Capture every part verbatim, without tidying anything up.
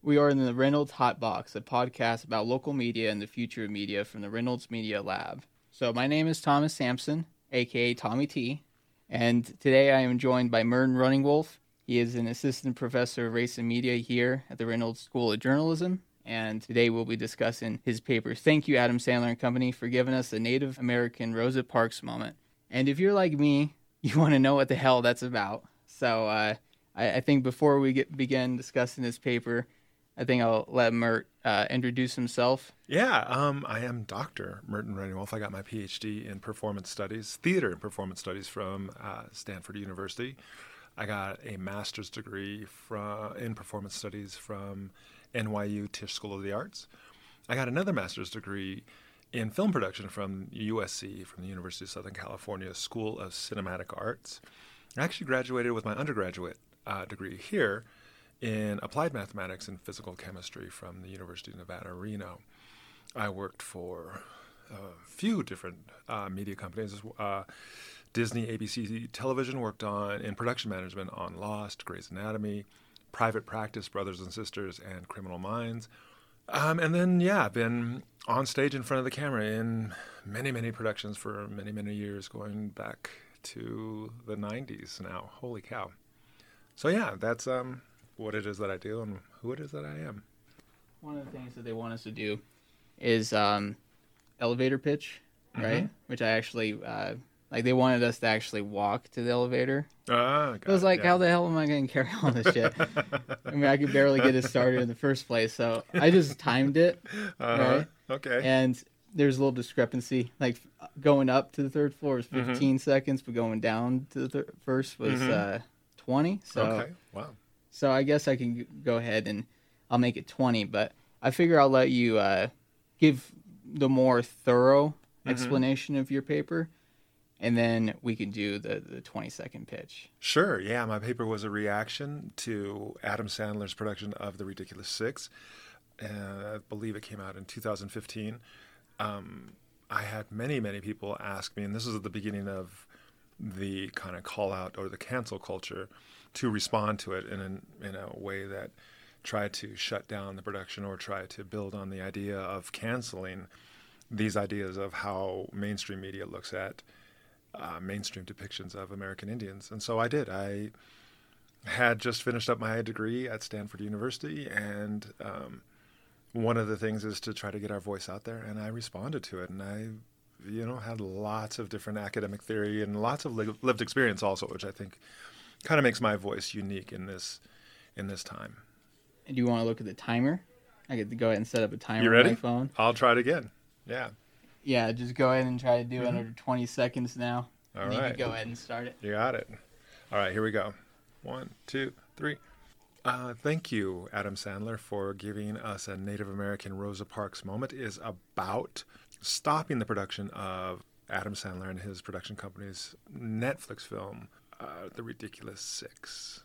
We are in the Reynolds Hot Box, a podcast about local media and the future of media from the Reynolds Media Lab. So my name is Thomas Sampson, aka Tommy T, and today I am joined by Merton Runningwolf. He is an assistant professor of race and media here at the Reynolds School of Journalism, and today we'll be discussing his paper. Thank you, Adam Sandler and Company, for giving us a Native American Rosa Parks moment. And if you're like me, you want to know what the hell that's about. So uh, I, I think before we get, begin discussing this paper, I think I'll let Mert uh, introduce himself. Yeah, um, I am Doctor Merton Runningwolf. I got my P H D in performance studies, theater and performance studies from uh, Stanford University. I got a master's degree from, in performance studies from N Y U Tisch School of the Arts. I got another master's degree in film production from U S C, from the University of Southern California School of Cinematic Arts. I actually graduated with my undergraduate uh, degree here in applied mathematics and physical chemistry from the University of Nevada, Reno. I worked for a few different uh, media companies. Uh, Disney, A B C Television, worked on in production management on Lost, Grey's Anatomy, Private Practice, Brothers and Sisters, and Criminal Minds. Um, and then, yeah, I've been on stage in front of the camera in many, many productions for many, many years, going back to the nineties now. Holy cow. So, yeah, that's um, what it is that I do and who it is that I am. One of the things that they want us to do is um, elevator pitch, right? Mm-hmm. Which I actually... Uh, Like, they wanted us to actually walk to the elevator. Ah, I was like, yeah. how the hell am I going to carry all this shit? I mean, I could barely get it started in the first place. So I just timed it, uh-huh. right? Okay. And there's a little discrepancy. Like, going up to the third floor was fifteen mm-hmm. seconds, but going down to the thir- first was mm-hmm. uh, twenty. So, okay, wow. So I guess I can go ahead and I'll make it twenty. But I figure I'll let you uh, give the more thorough mm-hmm. explanation of your paper. And then we can do the, the twenty-second pitch. Sure, yeah. My paper was a reaction to Adam Sandler's production of The Ridiculous Six. Uh, I believe it came out in two thousand fifteen. Um, I had many, many people ask me, and this is at the beginning of the kind of call-out or the cancel culture, to respond to it in, an, in a way that tried to shut down the production or try to build on the idea of canceling these ideas of how mainstream media looks at Uh, mainstream depictions of American Indians. And so I did. I had just finished up my degree at Stanford University, and um, one of the things is to try to get our voice out there, and I responded to it. And I, you know, had lots of different academic theory and lots of li- lived experience also, which I think kind of makes my voice unique in this in this time. And do you want to look at the timer? I get to go ahead and set up a timer you ready? on my phone. I'll try it again. Yeah. Yeah, just go ahead and try to do mm-hmm. it under twenty seconds now. All and right. You can go ahead and start it. You got it. All right, here we go. One, two, three. Uh, thank you, Adam Sandler, for giving us a Native American Rosa Parks moment. It is about stopping the production of Adam Sandler and his production company's Netflix film, uh, The Ridiculous Six.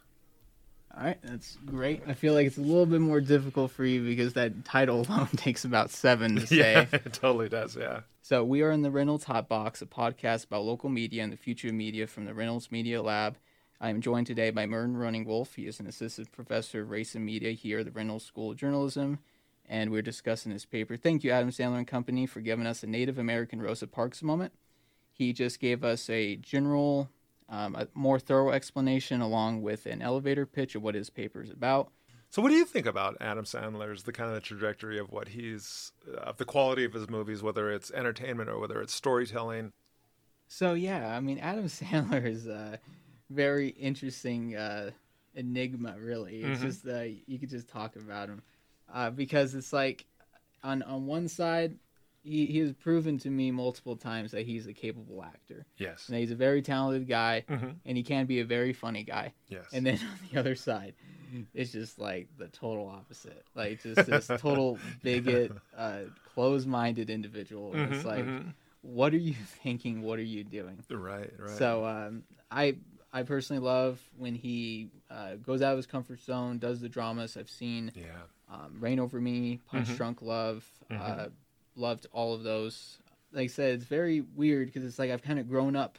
All right, that's great. I feel like it's a little bit more difficult for you because that title alone takes about seven to say. Yeah, it totally does, yeah. So we are in the Reynolds Hot Box, a podcast about local media and the future of media from the Reynolds Media Lab. I am joined today by Merton Runningwolf. He is an assistant professor of race and media here at the Reynolds School of Journalism, and we're discussing his paper. Thank you, Adam Sandler and Company, for giving us a Native American Rosa Parks moment. He just gave us a general... Um, a more thorough explanation along with an elevator pitch of what his paper is about. So what do you think about Adam Sandler's, the kind of the trajectory of what he's, of the quality of his movies, whether it's entertainment or whether it's storytelling? So, yeah, I mean, Adam Sandler is a very interesting uh, enigma, really. It's mm-hmm. just, uh, you could just talk about him. Uh, because it's like, on, on one side, He he has proven to me multiple times that he's a capable actor. Yes. And that he's a very talented guy, mm-hmm. and he can be a very funny guy. Yes. And then on the other side, it's just like the total opposite. Like just this total bigot, uh, closed-minded individual. Mm-hmm, it's like, mm-hmm. what are you thinking? What are you doing? Right, right. So um, I I personally love when he uh, goes out of his comfort zone, does the dramas. I've seen yeah. um, Rain Over Me, Punch mm-hmm. Drunk Love, mm-hmm. uh, loved all of those. Like I said, it's very weird because it's like I've kind of grown up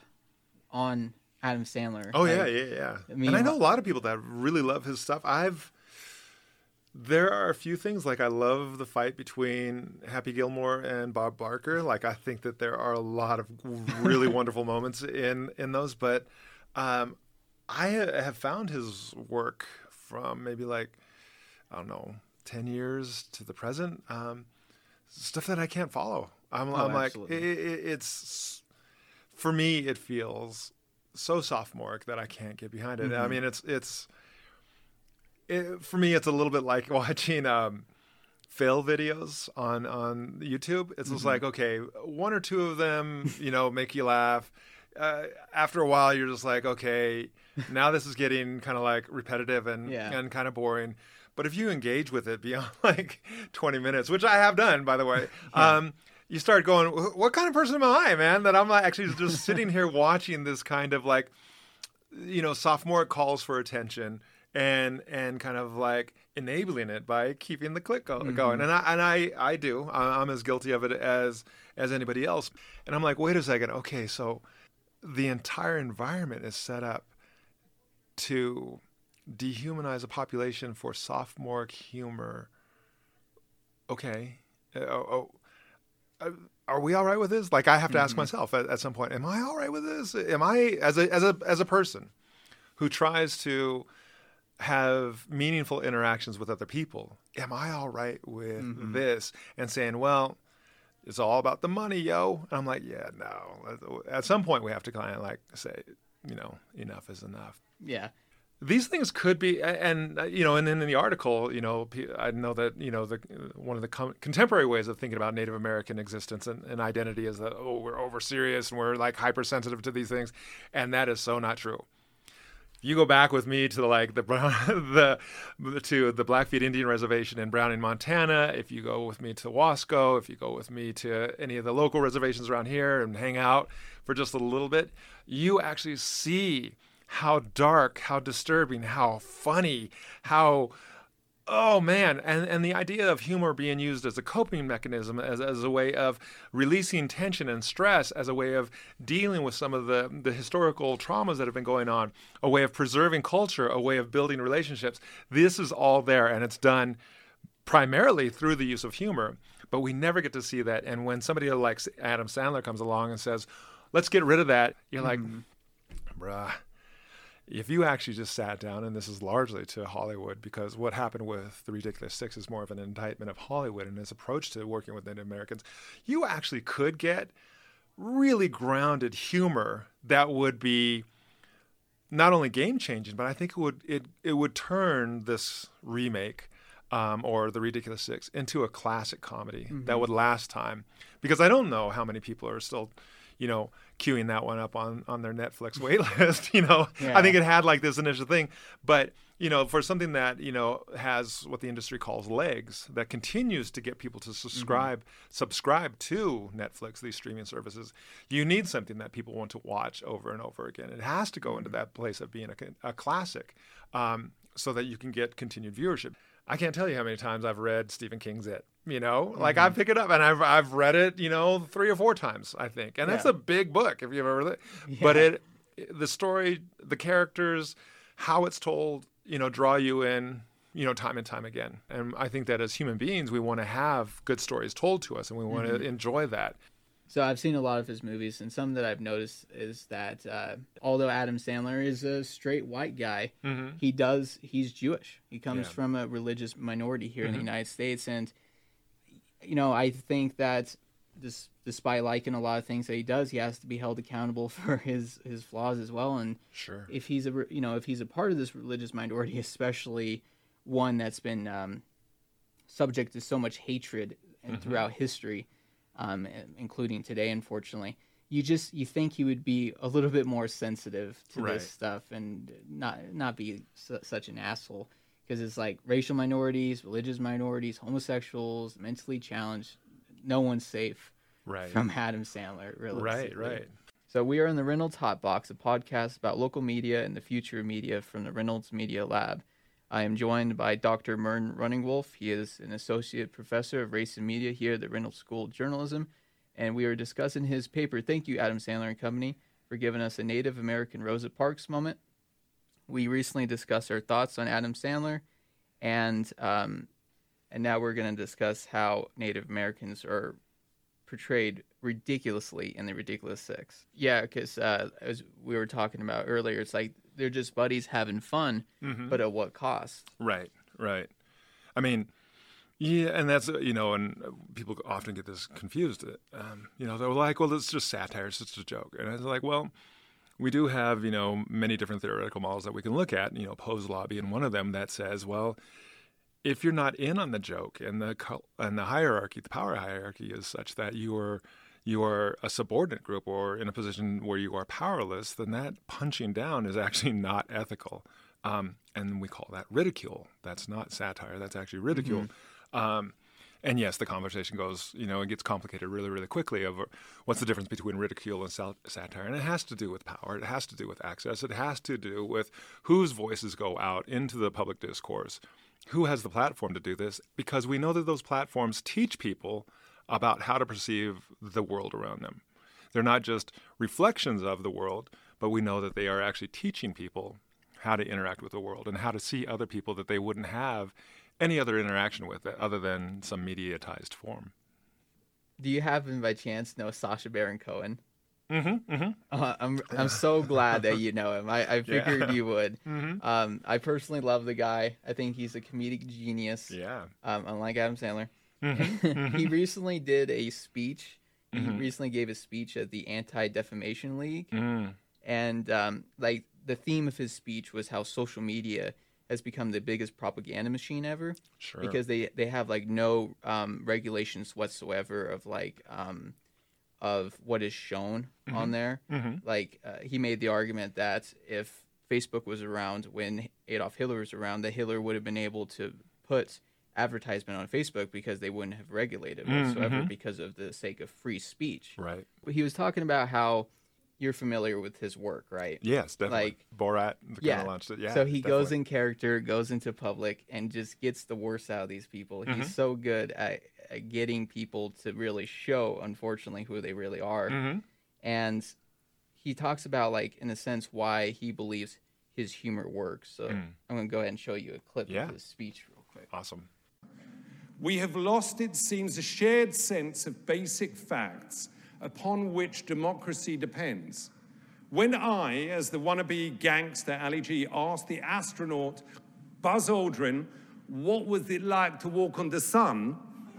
on Adam Sandler. Oh, like, yeah, yeah, yeah. I mean, and I know a lot of people that really love his stuff. I've There are a few things, like I love the fight between Happy Gilmore and Bob Barker. Like I think that there are a lot of really wonderful moments in in those. But um, I have found his work from maybe like I don't know ten years to the present, um, stuff that I can't follow. I'm, Oh, I'm like absolutely. it, it, it's for me. It feels so sophomoric that I can't get behind it. Mm-hmm. I mean, it's it's. It, for me, it's a little bit like watching um, fail videos on, on YouTube. It's just Mm-hmm. like, okay, one or two of them, you know, make you laugh. Uh, after a while, you're just like, okay, now this is getting kind of like repetitive and, Yeah. and kind of boring. But if you engage with it beyond like twenty minutes, which I have done, by the way, Yeah. um, you start going, what kind of person am I, man? That I'm like actually just sitting here watching this kind of like, you know, sophomoric calls for attention and and kind of like enabling it by keeping the click go, Mm-hmm. going. And I and I I do. I- I'm as guilty of it as as anybody else. And I'm like, wait a second. Okay, so the entire environment is set up to dehumanize a population for sophomoric humor. Okay. Uh, oh, oh, are we all right with this? Like I have to ask Mm-hmm. myself at, at some point, am I all right with this? Am I as a as a as a person who tries to have meaningful interactions with other people, am I all right with Mm-hmm. this? And saying, well, it's all about the money, yo. And I'm like, yeah, no. At some point, we have to kind of like say, you know, enough is enough. Yeah. These things could be, and uh, you know, and then in the article, you know, I know that you know the one of the com- contemporary ways of thinking about Native American existence and, and identity is that oh, we're over serious and we're like hypersensitive to these things, and that is so not true. You go back with me to like the the to the Blackfeet Indian Reservation in Browning, Montana. If you go with me to Wasco, if you go with me to any of the local reservations around here and hang out for just a little bit, you actually see how dark, how disturbing, how funny, how oh man, and and the idea of humor being used as a coping mechanism, as as a way of releasing tension and stress, as a way of dealing with some of the the historical traumas that have been going on, a way of preserving culture, a way of building relationships. This is all there, and it's done primarily through the use of humor. But we never get to see that. And when somebody like Adam Sandler comes along and says, "Let's get rid of that," you're like, "Bruh." If you actually just sat down, and this is largely to Hollywood, because what happened with The Ridiculous Six is more of an indictment of Hollywood and its approach to working with Native Americans, you actually could get really grounded humor that would be not only game-changing, but I think it would it it would turn this remake um, or The Ridiculous Six into a classic comedy Mm-hmm. that would last time. Because I don't know how many people are still, you know, queuing that one up on, on their Netflix wait list. You know, Yeah. I think it had like this initial thing, but you know, for something that, you know, has what the industry calls legs, that continues to get people to subscribe, mm-hmm. subscribe to Netflix, these streaming services, you need something that people want to watch over and over again. It has to go into that place of being a, a classic, um, so that you can get continued viewership. I can't tell you how many times I've read Stephen King's It. You know, mm-hmm. like I pick it up and I've I've read it, you know, three or four times, I think, and yeah. that's a big book if you've ever read it. Yeah. But it, the story, the characters, how it's told, you know, draw you in, you know, time and time again. And I think that as human beings, we want to have good stories told to us, and we want mm-hmm. to enjoy that. So I've seen a lot of his movies, and some that I've noticed is that uh, although Adam Sandler is a straight white guy, mm-hmm. he does he's Jewish. He comes yeah. from a religious minority here mm-hmm. in the United States, and you know, I think that this, despite liking a lot of things that he does, he has to be held accountable for his, his flaws as well. And sure, if he's a you know if he's a part of this religious minority, especially one that's been um, subject to so much hatred and mm-hmm. throughout history, um, including today, unfortunately, you just you think he would be a little bit more sensitive to right. this stuff and not not be su- such an asshole. Because it's like racial minorities, religious minorities, homosexuals, mentally challenged. No one's safe right. from Adam Sandler, really. Right, right. So we are in the Reynolds Hot Box, a podcast about local media and the future of media from the Reynolds Media Lab. I am joined by Doctor Mern Runningwolf. He is an associate professor of race and media here at the Reynolds School of Journalism, and we are discussing his paper. Thank you, Adam Sandler and Company, for giving us a Native American Rosa Parks moment. We recently discussed our thoughts on Adam Sandler and um, and now we're going to discuss how Native Americans are portrayed ridiculously in The Ridiculous Six. Yeah, because uh, as we were talking about earlier, it's like they're just buddies having fun, Mm-hmm. but at what cost? Right, right. I mean, yeah, and that's, uh, you know, and people often get this confused. Um, you know, they're like, well, it's just satire, it's just a joke. And it's like, well, we do have, you know, many different theoretical models that we can look at, you know, Poe's Law being one of them that says, well, if you're not in on the joke and the and the hierarchy, the power hierarchy is such that you're you're a subordinate group or in a position where you are powerless, then that punching down is actually not ethical. Um, and we call that ridicule. That's not satire. That's actually ridicule. Mm-hmm. Um, and yes, the conversation goes, you know, it gets complicated really, really quickly over what's the difference between ridicule and sat- satire. And it has to do with power. It has to do with access. It has to do with whose voices go out into the public discourse. Who has the platform to do this? Because we know that those platforms teach people about how to perceive the world around them. They're not just reflections of the world, but we know that they are actually teaching people how to interact with the world and how to see other people that they wouldn't have any other interaction with it other than some mediatized form. Do you happen by chance know Sacha Baron Cohen? Mm-hmm, mm-hmm. Uh, I'm I'm so glad that you know him. I, I figured Yeah. you would. Mm-hmm. Um, I personally love the guy. I think he's a comedic genius. Yeah. Um, unlike Adam Sandler. Mm-hmm, mm-hmm. He recently did a speech. He Mhm. recently gave a speech at the Anti-Defamation League, Mm. and um, like the theme of his speech was how social media has become the biggest propaganda machine ever, Sure. because they they have like no um, regulations whatsoever of like um, of what is shown on there. Mm-hmm. Like uh, he made the argument that if Facebook was around when Adolf Hitler was around, that Hitler would have been able to put advertisement on Facebook because they wouldn't have regulated whatsoever Mm-hmm. because of the sake of free speech. Right. But he was talking about how you're familiar with his work, right? Yes, definitely. Like- Borat kind Yeah. of launched it. Yeah. so he goes definitely. in character, goes into public, and just gets the worst out of these people. Mhm. He's so good at, at getting people to really show, unfortunately, who they really are. Mm-hmm. And he talks about, like, in a sense, why he believes his humor works. So Mm. I'm going to go ahead and show you a clip Yeah. of his speech real quick. Awesome. We have lost, it seems, a shared sense of basic facts upon which democracy depends. When I, as the wannabe gangster Ali G, asked the astronaut Buzz Aldrin, what was it like to walk on the sun?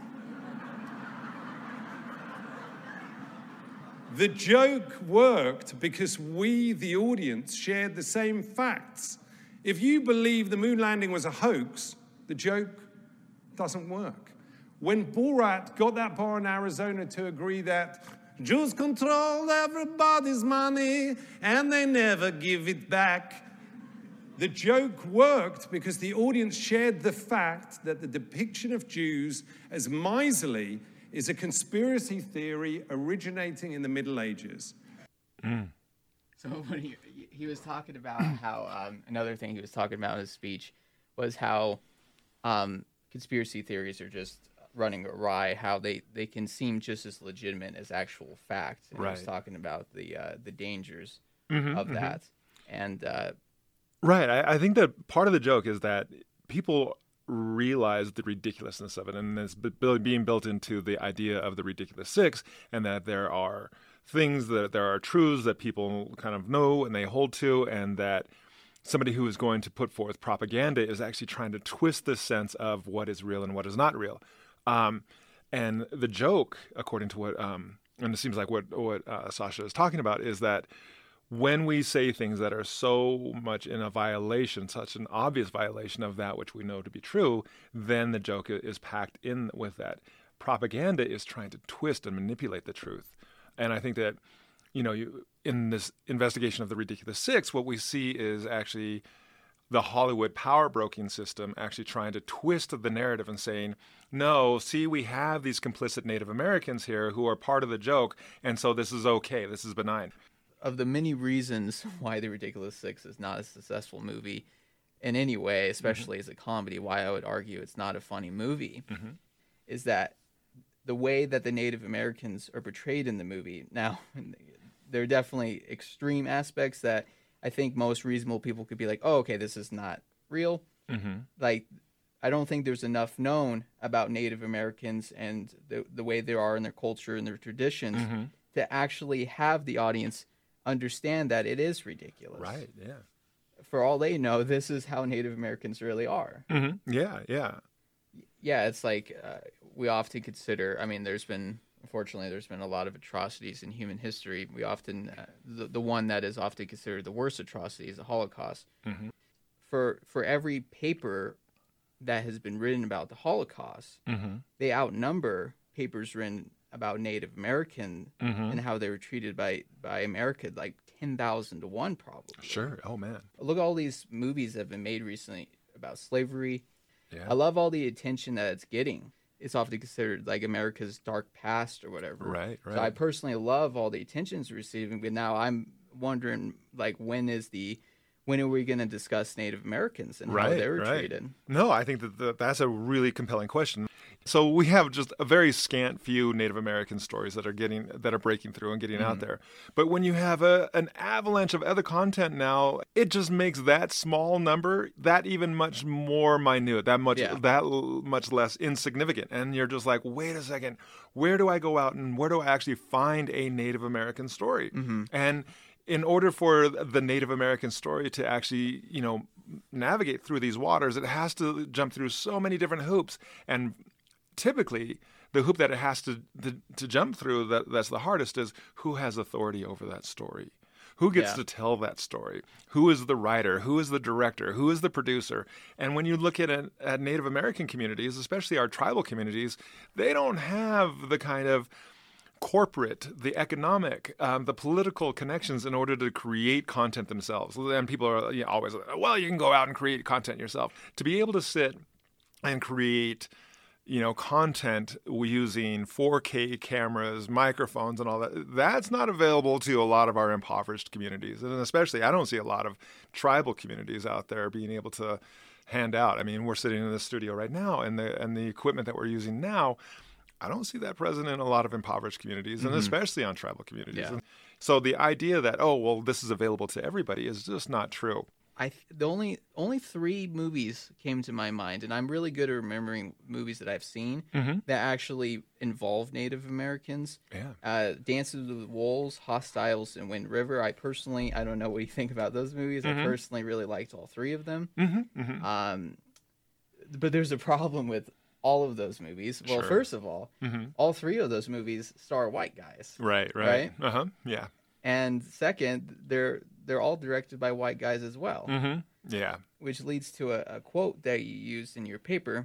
The joke worked because we, the audience, shared the same facts. If you believe the moon landing was a hoax, the joke doesn't work. When Borat got that bar in Arizona to agree that Jews control everybody's money and they never give it back, the joke worked because the audience shared the fact that the depiction of Jews as miserly is a conspiracy theory originating in the Middle Ages. Mm. So when he, he was talking about how, um, another thing he was talking about in his speech was how um, conspiracy theories are just running awry, how they, they can seem just as legitimate as actual fact. And he was Right. talking about the uh, the dangers Mhm, of mhm. that. And uh, Right. I, I think that part of the joke is that people realize the ridiculousness of it, and it's b- b- being built into the idea of the Ridiculous Six, and that there are things that there are truths that people kind of know and they hold to, and that somebody who is going to put forth propaganda is actually trying to twist the sense of what is real and what is not real. Um, and the joke, according to what, um, and it seems like what what uh, Sasha is talking about, is that when we say things that are so much in a violation, such an obvious violation of that which we know to be true, then the joke i- is packed in with that. Propaganda is trying to twist and manipulate the truth. And I think that, you know, you, in this investigation of the Ridiculous Six, what we see is actually the Hollywood power broking system actually trying to twist the narrative and saying, no, see, we have these complicit Native Americans here who are part of the joke, and so this is okay, this is benign. of the many reasons why The Ridiculous Six is not a successful movie in any way, especially as a comedy, why I would argue it's not a funny movie, Mhm. is that the way that the Native Americans are portrayed in the movie. Now, there are definitely extreme aspects that I think most reasonable people could be like, oh, okay, this is not real. Mm-hmm. Like, I don't think there's enough known about Native Americans and the the way they are in their culture and their traditions Mm-hmm. to actually have the audience understand that it is ridiculous. Right. Yeah. For all they know, this is how Native Americans really are. Mm-hmm. Yeah. Yeah. Yeah, it's like uh, we often consider. I mean, there's been, unfortunately, there's been a lot of atrocities in human history. We often, uh, the the one that is often considered the worst atrocity is the Holocaust. Mm-hmm. For for every paper that has been written about the Holocaust, Mm-hmm. they outnumber papers written about Native American Mm-hmm. and how they were treated by by America like ten thousand to one, probably. Sure. Oh man. Look at all these movies that have been made recently about slavery. Yeah. I love all the attention that it's getting. It's often considered like America's dark past or whatever. Right. Right. So I personally love all the attention it's receiving, but now I'm wondering like when is the when are we going to discuss Native Americans and how Right, they were right. treated? No, I think that the, that's a really compelling question. So we have just a very scant few Native American stories that are getting that are breaking through and getting out there. But when you have a an avalanche of other content now, it just makes that small number that even much more minute, that much Yeah. that l- much less insignificant. And you're just like, wait a second, where do I go out and where do I actually find a Native American story? And in order for the Native American story to actually, you know, navigate through these waters, it has to jump through so many different hoops. And typically, the hoop that it has to to, to jump through that, that's the hardest is who has authority over that story? Who gets Yeah. to tell that story? Who is the writer? Who is the director? Who is the producer? And when you look at, it, at Native American communities, especially our tribal communities, they don't have the kind of corporate, the economic, um, the political connections in order to create content themselves. And people are you know, always like, well, you can go out and create content yourself. To be able to sit and create, you know, content using four K cameras, microphones, and all that, that's not available to a lot of our impoverished communities. And especially, I don't see a lot of tribal communities out there being able to hand out. I mean, we're sitting in this studio right now, and the and the equipment that we're using now, I don't see that present in a lot of impoverished communities, and especially on tribal communities. Yeah. And so the idea that, oh, well, this is available to everybody is just not true. I th- the only only three movies came to my mind, and I'm really good at remembering movies that I've seen that actually involve Native Americans. Yeah. Uh, Dances with Wolves, Hostiles, and Wind River. I personally, I don't know what you think about those movies. I personally really liked all three of them. Mm-hmm. Um, but there's a problem with all of those movies. Well, Sure. first of all, all three of those movies star white guys, Right, right. Right? Uh-huh. Yeah. and second, they're they're all directed by white guys as well. Mm-hmm. Yeah. Which leads to a, a quote that you used in your paper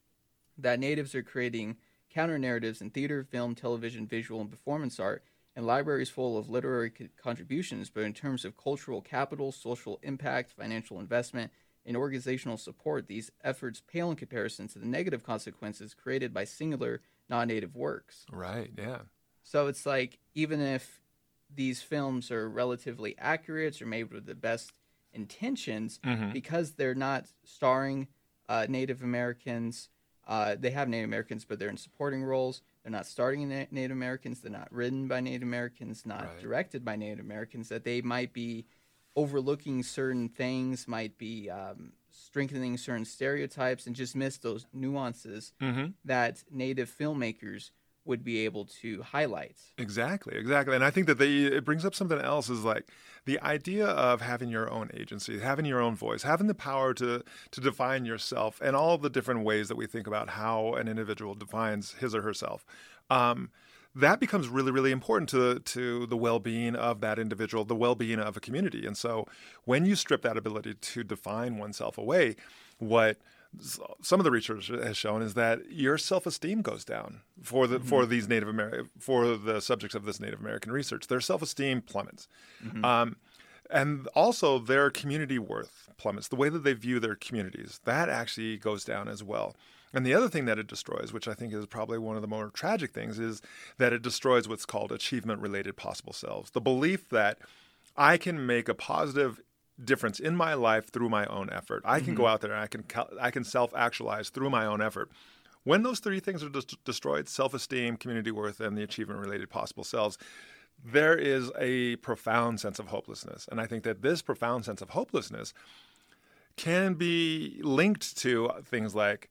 that natives are creating counter narratives in theater, film, television, visual, and performance art, and libraries full of literary co- contributions, but in terms of cultural capital, social impact, financial investment, and organizational support, these efforts pale in comparison to the negative consequences created by singular non-native works. Right. Yeah. So it's like, even if these films are relatively accurate or made with the best intentions, because they're not starring uh, Native Americans, uh, they have Native Americans, but they're in supporting roles. They're not starring Na- Native Americans. They're not written by Native Americans, not Right. directed by Native Americans, that they might be overlooking certain things, might be um, strengthening certain stereotypes, and just miss those nuances that Native filmmakers would be able to highlight. Exactly, exactly. And I think that they, it brings up something else is like the idea of having your own agency, having your own voice, having the power to to define yourself, and all the different ways that we think about how an individual defines his or herself. Um, that becomes really, really important to to the well-being of that individual, the well-being of a community. And so when you strip that ability to define oneself away, what some of the research has shown is that your self-esteem goes down for the for these Native American for the subjects of this Native American research. Their self-esteem plummets, um, and also their community worth plummets. The way that they view their communities, that actually goes down as well. And the other thing that it destroys, which I think is probably one of the more tragic things, is that it destroys what's called achievement-related possible selves. The belief that I can make a positive difference in my life through my own effort. I can go out there and I can I can self-actualize through my own effort. When those three things are des- destroyed, self-esteem, community worth, and the achievement-related possible selves, there is a profound sense of hopelessness. And I think that this profound sense of hopelessness can be linked to things like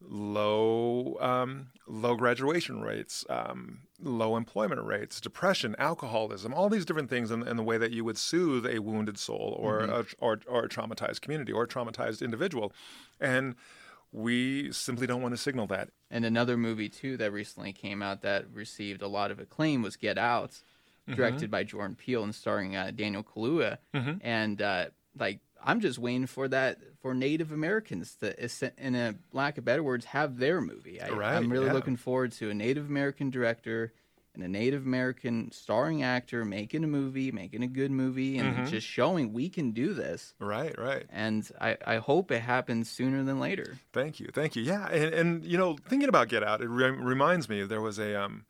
low um, low graduation rates, um, low employment rates, depression, alcoholism, all these different things in, in the way that you would soothe a wounded soul or, mm-hmm. a, or, or a traumatized community or a traumatized individual. And we simply don't want to signal that. And another movie, too, that recently came out that received a lot of acclaim was Get Out, directed mm-hmm. by Jordan Peele and starring uh, Daniel Kaluuya. Mm-hmm. And, uh, like, I'm just waiting for that, for Native Americans to, in a lack of better words, have their movie. I, right, I'm really yeah. looking forward to a Native American director and a Native American starring actor making a movie, making a good movie, and mm-hmm. just showing we can do this. Right, right. And I, I hope it happens sooner than later. Thank you, thank you. Yeah, and, and you know, thinking about Get Out, it re- reminds me there was a um,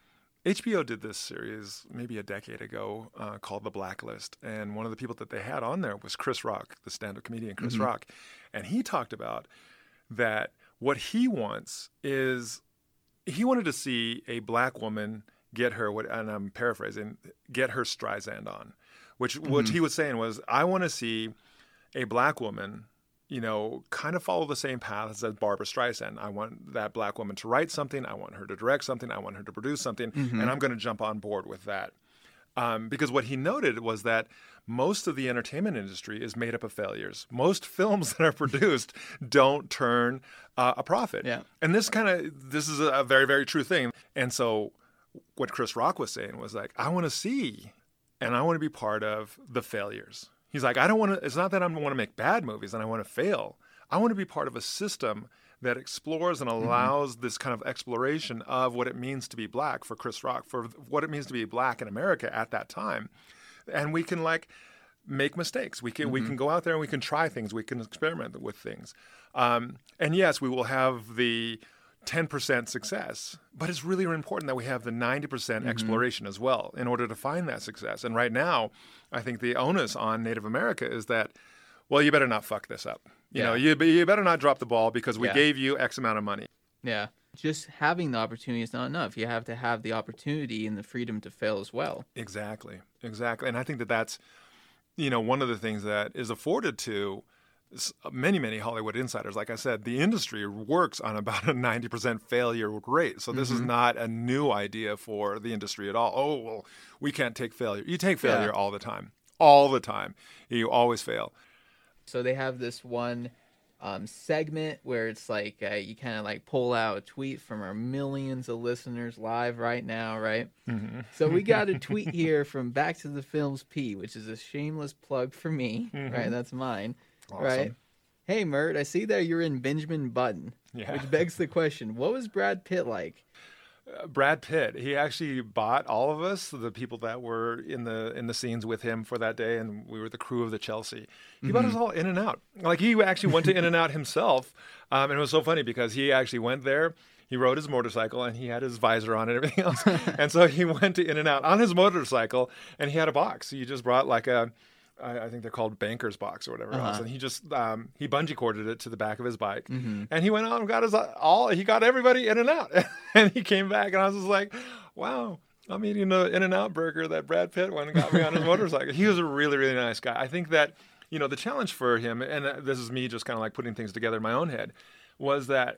H B O did this series maybe a decade ago uh, called The Blacklist, and one of the people that they had on there was Chris Rock, the stand-up comedian Chris mm-hmm. Rock, and he talked about that what he wants is he wanted to see a black woman get her, what, and I'm paraphrasing, get her Streisand on, which mm-hmm. what he was saying was, I want to see a black woman, you know, kind of follow the same path as Barbra Streisand. I want that black woman to write something. I want her to direct something. I want her to produce something. Mm-hmm. And I'm going to jump on board with that. Um, because what he noted was that most of the entertainment industry is made up of failures. Most films that are produced don't turn uh, a profit. Yeah. And this kind of, this is a very, very true thing. And so what Chris Rock was saying was like, I want to see and I want to be part of the failures. He's like, I don't want to, it's not that I want to make bad movies and I want to fail. I want to be part of a system that explores and allows mm-hmm. this kind of exploration of what it means to be black for Chris Rock, for what it means to be black in America at that time. And we can like make mistakes. We can, mm-hmm. we can go out there and we can try things. We can experiment with things. Um, and yes, we will have the ten percent success, but it's really important that we have the ninety percent mm-hmm. exploration as well in order to find that success. And right now, I think the onus on Native America is that, well, you better not fuck this up. You yeah. know, you, you better not drop the ball because we yeah. gave you X amount of money. Yeah. Just having the opportunity is not enough. You have to have the opportunity and the freedom to fail as well. Exactly. Exactly. And I think that that's, you know, one of the things that is afforded to many, many Hollywood insiders. Like I said, the industry works on about a ninety percent failure rate. So this mm-hmm. is not a new idea for the industry at all. Oh, well, we can't take failure. You take failure yeah. all the time. All the time. You always fail. So they have this one um, segment where it's like uh, you kind of like pull out a tweet from our millions of listeners live right now, right? Mm-hmm. So we got a tweet here from Back to the Films P, which is a shameless plug for me, mm-hmm. right? That's mine. Awesome. Right. Hey, Mert, I see that you're in Benjamin Button, yeah. which begs the question, what was Brad Pitt like? Uh, Brad Pitt, he actually bought all of us, the people that were in the in the scenes with him for that day, and we were the crew of the Chelsea. He mm-hmm. bought us all in and out. Like, he actually went to In and Out himself, um, and it was so funny because he actually went there. He rode his motorcycle, and he had his visor on and everything else. And so he went to In and Out on his motorcycle, and he had a box. He just brought like a... I think they're called banker's box or whatever uh-huh. else. And he just, um, he bungee corded it to the back of his bike. Mm-hmm. And he went out and got his all, he got everybody in and out. And he came back and I was just like, wow, I'm eating the In-N-Out burger that Brad Pitt went and got me on his motorcycle. He was a really, really nice guy. I think that, you know, the challenge for him, and this is me just kind of like putting things together in my own head, was that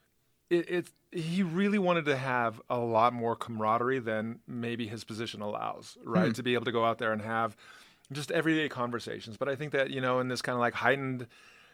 it, it he really wanted to have a lot more camaraderie than maybe his position allows, right? Hmm. To be able to go out there and have just everyday conversations. But I think that, you know, in this kind of like heightened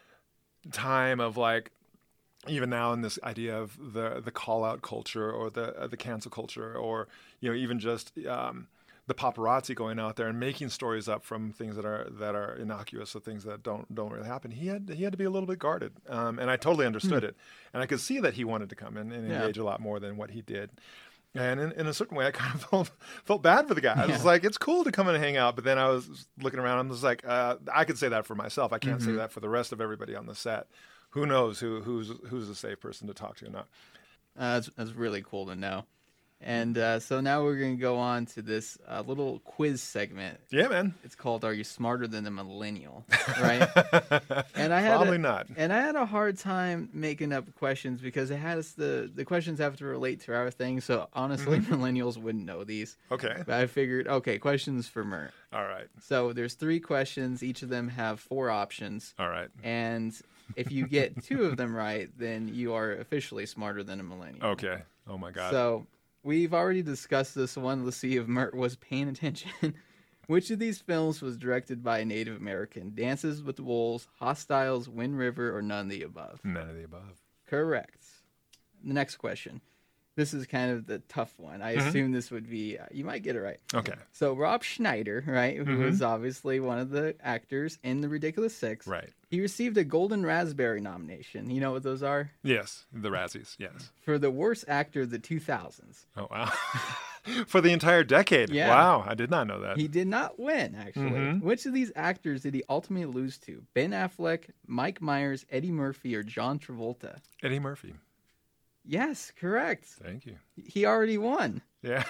time of like, even now in this idea of the the call out culture or the uh, the cancel culture, or, you know, even just um, the paparazzi going out there and making stories up from things that are that are innocuous or things that don't don't really happen. He had he had to be a little bit guarded, um, and I totally understood mm. it, and I could see that he wanted to come in and engage yeah. a lot more than what he did. And in, in a certain way, I kind of felt felt bad for the guy. I was yeah. like, it's cool to come and hang out. But then I was looking around and was like, uh, I could say that for myself. I can't mm-hmm. say that for the rest of everybody on the set. Who knows who who's who's a safe person to talk to or not? Uh, that's, that's really cool to know. And uh, so now we're going to go on to this uh, little quiz segment. Yeah, man. It's called "Are You Smarter Than a Millennial?" Right? And I had Probably a, not. And I had a hard time making up questions because it has the the questions have to relate to our thing. So honestly, mm-hmm. millennials wouldn't know these. Okay. But I figured, okay, questions for Mert. All right. So there's three questions. Each of them have four options. All right. And if you get two of them right, then you are officially smarter than a millennial. Okay. Oh my God. So we've already discussed this one. Let's see if Mert was paying attention. Which of these films was directed by a Native American? Dances with Wolves, Hostiles, Wind River, or none of the above? None of the above. Correct. The next question. This is kind of the tough one. I mm-hmm. assume this would be, uh, you might get it right. Okay. So Rob Schneider, right, who mm-hmm. was obviously one of the actors in The Ridiculous Six. Right. He received a Golden Raspberry nomination. You know what those are? Yes, the Razzies, yes. For the worst actor of the two thousands. Oh, wow. For the entire decade? Yeah. Wow, I did not know that. He did not win, actually. Mm-hmm. Which of these actors did he ultimately lose to? Ben Affleck, Mike Myers, Eddie Murphy, or John Travolta? Eddie Murphy. Yes, correct. Thank you. He already won. Yeah.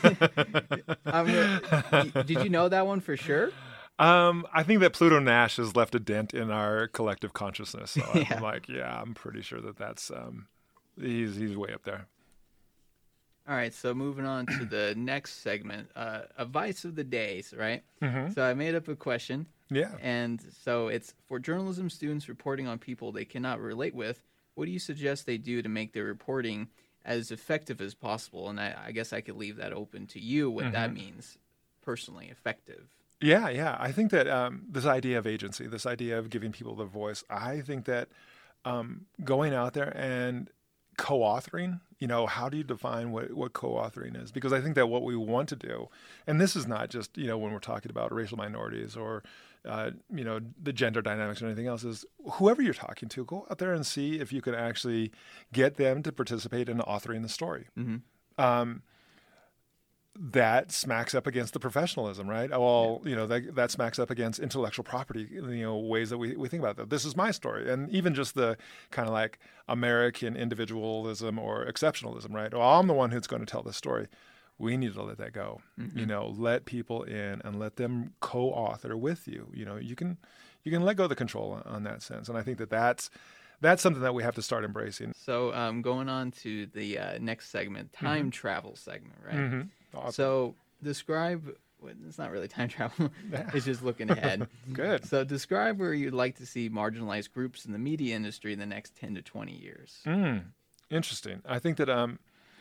um, did you know that one for sure? Um, I think that Pluto Nash has left a dent in our collective consciousness. So yeah. I'm like, yeah, I'm pretty sure that that's um, he's he's way up there. All right, so moving on to the next segment, uh, advice of the days, right? Mm-hmm. So I made up a question. Yeah. And so it's for journalism students reporting on people they cannot relate with. What do you suggest they do to make their reporting as effective as possible? And I, I guess I could leave that open to you, what mm-hmm. that means personally, effective. Yeah, yeah. I think that um, this idea of agency, this idea of giving people their voice, I think that um, going out there and co-authoring, you know, how do you define what, what co-authoring is? Because I think that what we want to do, and this is not just, you know, when we're talking about racial minorities or, uh, you know, the gender dynamics or anything else, is whoever you're talking to, go out there and see if you can actually get them to participate in authoring the story. Mm-hmm. Um, that smacks up against the professionalism, right? Well, yeah. you know, that, that smacks up against intellectual property, you know, ways that we, we think about that. This is my story. And even just the kind of like American individualism or exceptionalism, right? Well, I'm the one who's going to tell this story. We need to let that go, mm-hmm. you know, let people in and let them co-author with you. You know, you can, you can let go of the control on, on that sense. And I think that that's, that's something that we have to start embracing. So um, going on to the uh, next segment, time mm-hmm. travel segment, right? Mm-hmm. Awesome. So describe, well, it's not really time travel, it's just looking ahead. Good. So describe where you'd like to see marginalized groups in the media industry in the next ten to twenty years. Mm, interesting. I think that um,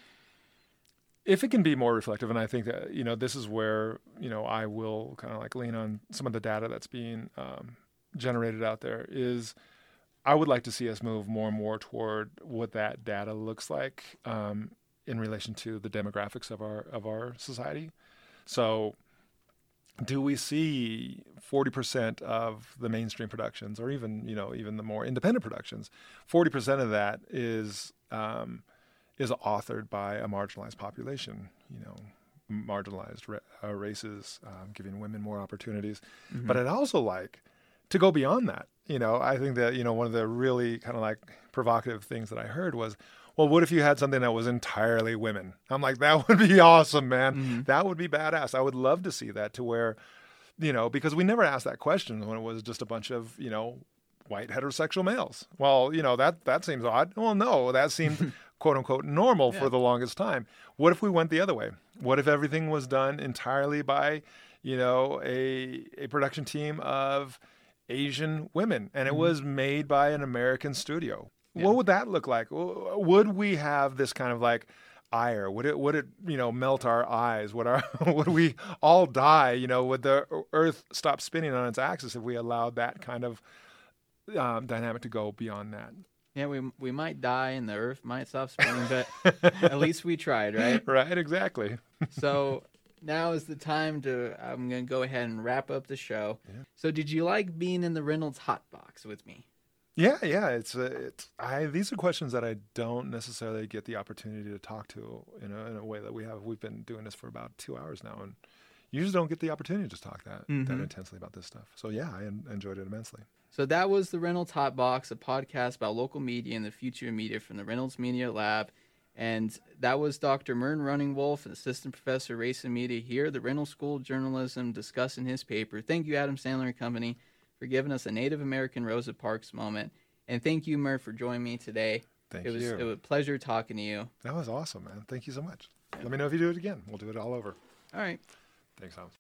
if it can be more reflective, and I think that, you know, this is where, you know, I will kind of like lean on some of the data that's being um, generated out there, is I would like to see us move more and more toward what that data looks like um, in relation to the demographics of our of our society. So do we see forty percent of the mainstream productions, or even, you know, even the more independent productions, forty percent of that is um, is authored by a marginalized population, you know, marginalized ra- uh, races, um, giving women more opportunities. Mm-hmm. But I'd also like to go beyond that. You know, I think that, you know, one of the really kind of like provocative things that I heard was, well, what if you had something that was entirely women? I'm like, that would be awesome, man. Mm-hmm. That would be badass. I would love to see that, to where, you know, because we never asked that question when it was just a bunch of, you know, white heterosexual males. Well, you know, that, that seems odd. Well, no, that seemed quote unquote normal yeah. for the longest time. What if we went the other way? What if everything was done entirely by, you know, a, a production team of Asian women, and it mm-hmm. was made by an American studio? Yeah. What would that look like? Would we have this kind of like ire? Would it, would it, you know, melt our eyes? Would our, would we all die? You know, would the Earth stop spinning on its axis if we allowed that kind of um, dynamic to go beyond that? Yeah, we we might die and the Earth might stop spinning, but at least we tried, right? Right, exactly. So now is the time to, I'm going to go ahead and wrap up the show. Yeah. So did you like being in the Reynolds Hot Box with me? Yeah, yeah. It's, uh, it's I. These are questions that I don't necessarily get the opportunity to talk to in a, in a way that we have. We've been doing this for about two hours now, and you just don't get the opportunity to talk that, mm-hmm. that intensely about this stuff. So yeah, I en- enjoyed it immensely. So that was the Reynolds Hot Box, a podcast about local media and the future of media from the Reynolds Media Lab. And that was Doctor Mern Running Wolf, assistant professor of race and media here at the Reynolds School of Journalism, discussing his paper. Thank you, Adam Sandler and Company, for giving us a Native American Rosa Parks moment. And thank you, Mern, for joining me today. Thank it was, you. It was a pleasure talking to you. That was awesome, man. Thank you so much. Yeah. Let me know if you do it again. We'll do it all over. All right. Thanks, Thomas.